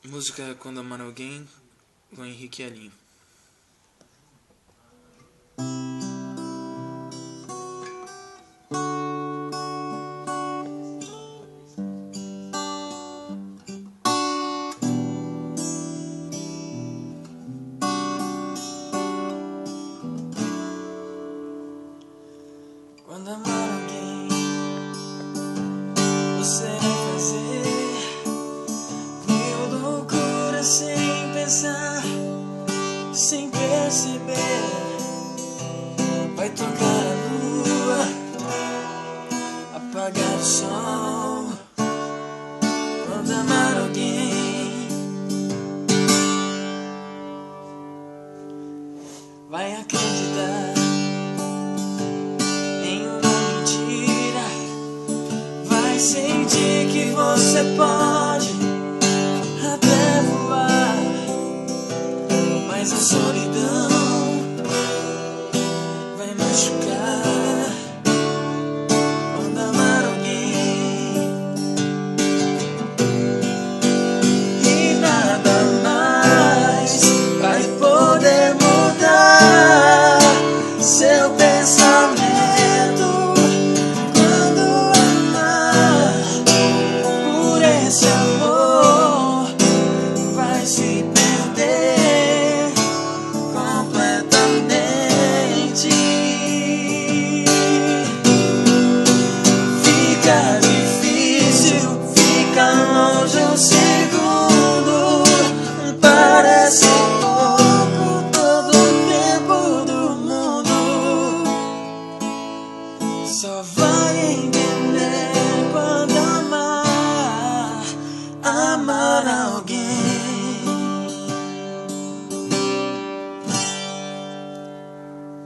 Música Quando Amar Alguém, com Henrique e Alinho. Quando amar alguém, você vai fazer mil loucuras sem pensar, sem perceber. Vai tocar a lua, apagar o sol. Quando amar alguém, vai acreditar em uma mentira, vai sentir que você pode até voar, mas a solidão